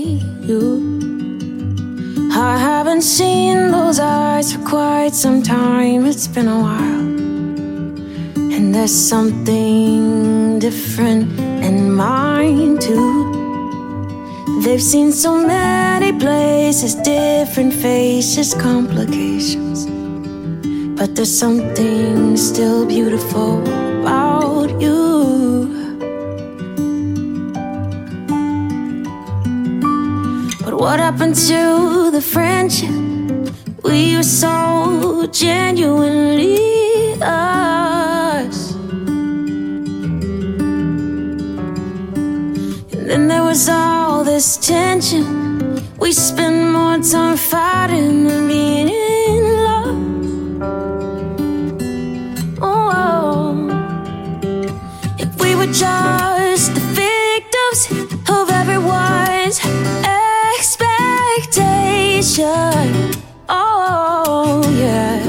see you. I haven't seen those eyes for quite some time. It's been a while, and there's something different in mine too. They've seen so many places, different faces, complications, but there's something still beautiful about you. But what happened to the friendship? We were so genuinely us. And then there was all this tension. We spent more time fighting than being in love. Oh, if we were just the victims of everyone's expectation. Oh, yeah.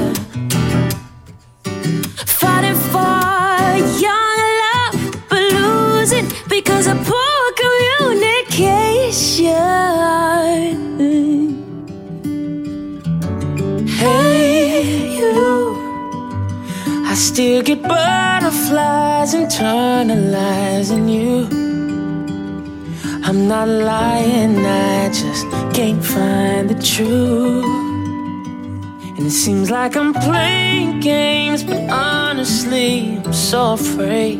Fighting for young love, but losing because of poor communication. Hey, you, I still get butterflies internalizing you. I'm not lying, I just can't find the truth. And it seems like I'm playing games, but honestly, I'm so afraid.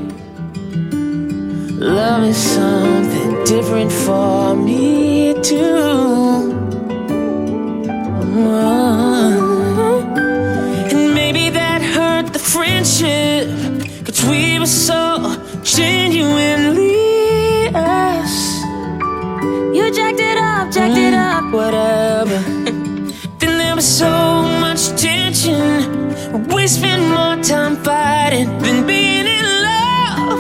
Love is something different for me too. And maybe that hurt the friendship, 'cause we were so genuinely us. You jacked it up, whatever. Then there was so much tension. We spent more time fighting than being in love.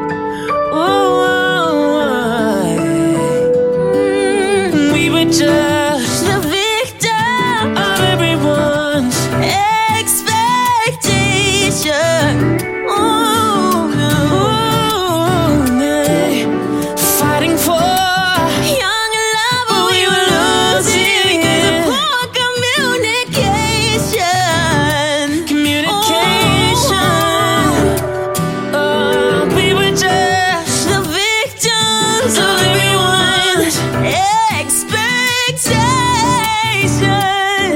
We were just the victim of everyone's expectation. Fighting for young love, but we were losing because of poor communication. We were just the victims of everyone's expectation.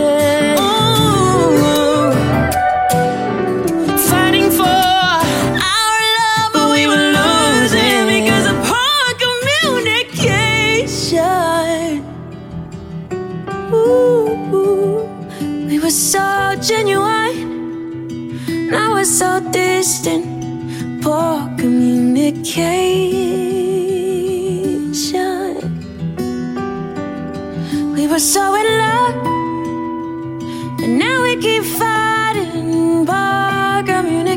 Fighting for our love, but we were losing because of poor communication. We were so genuine, now we're so distant. Poor communication. We were so in love, and now we keep fighting. Poor communication.